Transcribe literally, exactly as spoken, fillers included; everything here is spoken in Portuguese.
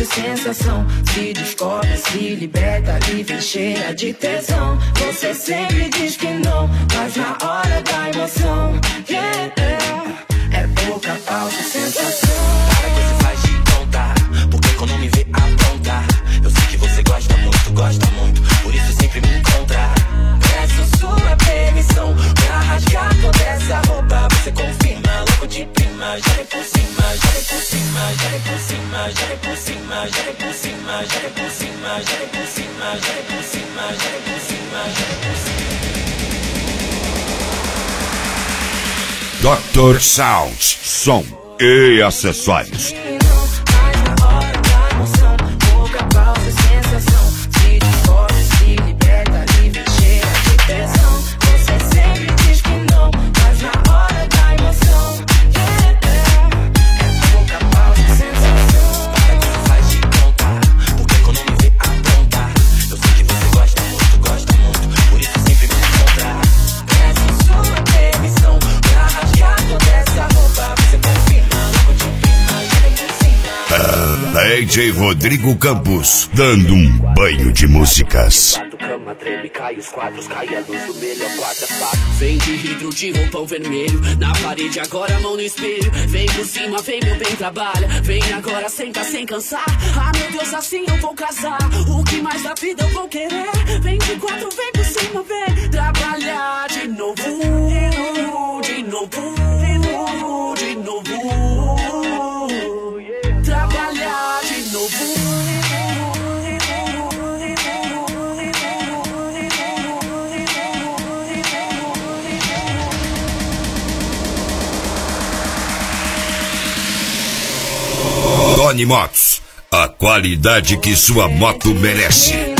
sensação. Se descobre, se liberta, livre, cheia de tesão. Você sempre diz que não, mas na hora da emoção, yeah, é pouca falsa sensação. Para que você faz de conta, porque quando me vê apronta, eu sei que você gosta muito, gosta muito, por isso sempre me encontra. Peço sua permissão pra rasgar toda essa roupa. Você confirma, louco de prima, já é por cima, já é por cima, já é por cima, já é por cima, já é por cima, já é por cima, já é por cima, já é por cima, já é por cima, já é por cima. doutor Sound, som e acessórios. D J Rodrigo Campos, dando um banho de músicas. Cama treme, cai os quadros, cai a luz do melhor quarta-fato. Vem de vidro de roupão vermelho, na parede agora mão no espelho. Vem por cima, vem meu bem, trabalha. Vem agora, senta sem cansar. Ah meu Deus, assim eu vou casar. O que mais da vida eu vou querer? Vem de quatro, vem por cima, vem trabalhar de novo, de novo, de novo. Trabalhar de novo. Tony Motos, a qualidade que sua moto merece.